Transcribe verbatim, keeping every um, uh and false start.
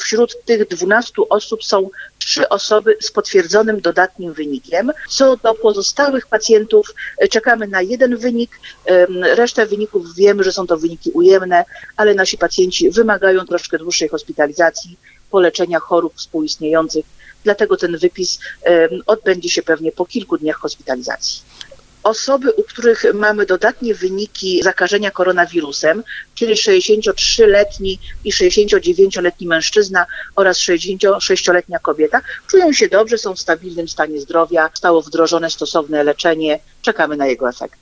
wśród tych dwunastu osób są trzy osoby z potwierdzonym dodatnim wynikiem. Co do pozostałych pacjentów czekamy na jeden wynik. Resztę wyników wiemy, że są to wyniki ujemne, ale nasi pacjenci wymagają troszkę dłuższej hospitalizacji, poleczenia chorób współistniejących. Dlatego ten wypis odbędzie się pewnie po kilku dniach hospitalizacji. Osoby, u których mamy dodatnie wyniki zakażenia koronawirusem, czyli sześćdziesięciotrzyletni i sześćdziesięciodziewięcioletni mężczyzna oraz sześćdziesięciosześcioletnia kobieta, czują się dobrze, są w stabilnym stanie zdrowia, zostało wdrożone stosowne leczenie, czekamy na jego efekt.